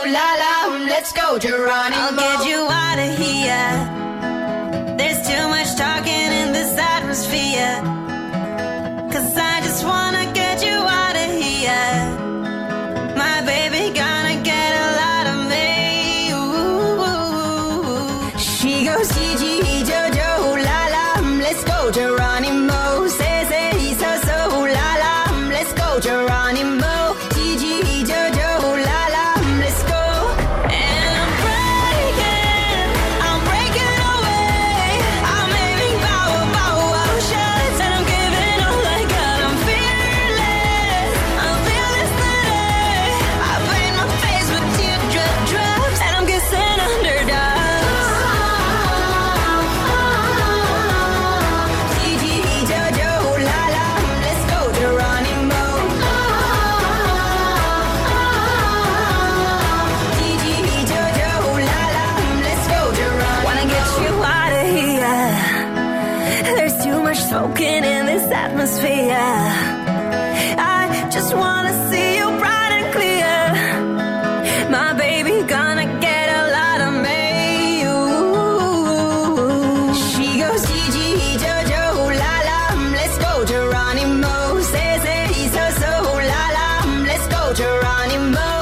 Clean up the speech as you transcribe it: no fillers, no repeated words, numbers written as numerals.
la la, let's go, Geronimo. I'll get you out of here. There's too much talking in this atmosphere. 'Cause I just wanna get you out of here. My baby gonna get a lot of me. Ooh. She goes Gigi, Jojo, la la, let's go, Geronimo. Say, so, so, la la, let's go, Geronimo. Gigi, Jojo, la la, let's go. And I'm breaking away. I'm aiming bow shots, and I'm giving all I got. I'm fearless today. I paint my face with teardrop drops, and I'm kissing underdogs. Gigi, Jojo, la la, let's go, Geronimo. Gigi, Jojo, la la, let's go, Geronimo. Wanna get you out of here. There's too much smoking in this atmosphere. I just wanna see you bright and clear. My baby gonna get a lot of me. Ooh. She goes Gigi, Jojo, la la, let's go, Geronimo. Say, so, so, la la, let's go, Geronimo.